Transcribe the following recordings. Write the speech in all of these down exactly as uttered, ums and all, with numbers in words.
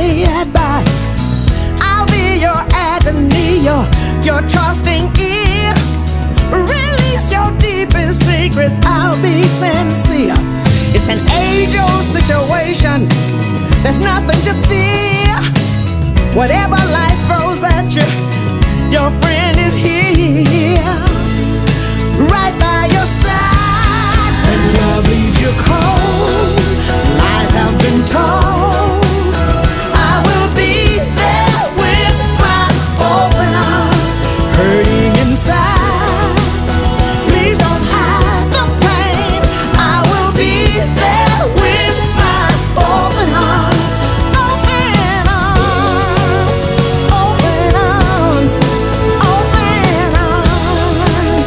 me advice. I'll be your agony, your, your trusting ear. Release your deepest secrets, I'll be sincere. It's an age-old situation, there's nothing to fear. Whatever life throws at you, your friend is here, right by your side. When love leaves you cold, lies have been told, I will be there with my open arms, hurting inside. Please don't hide the pain, I will be there with my open arms. Open arms, open arms, open arms.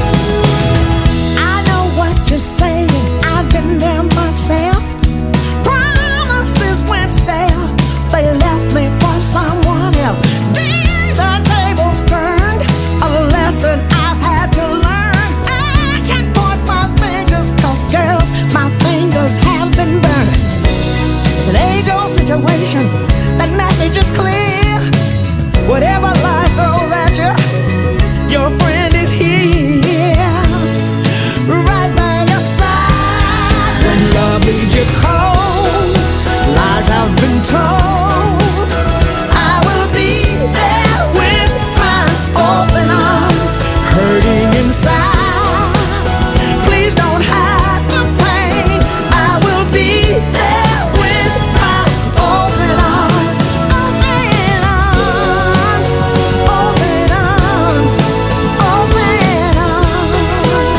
I know what you're saying, I've been there myself. Promises went stale, they left me for someone else. Then the tables turned, a lesson I've had to learn. I can't point my fingers, cause girls, my fingers have been burned. It's an age-old situation, that message is clear. Whatever life throws at you, your friend is here, right by your side. When love leaves you cold, lies have been told, I will be there with my open arms, hurting inside. Please don't hide the pain, I will be there with my open arms. Open arms, open arms, open arms.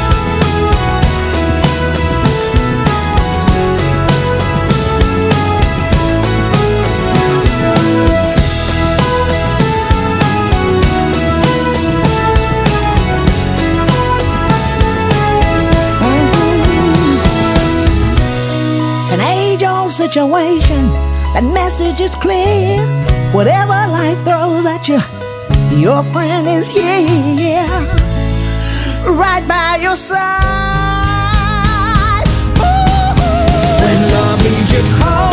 It's an age-old situation, that message is clear. Whatever life throws at you, your friend is here, right by your side. Ooh. When love leaves you cold,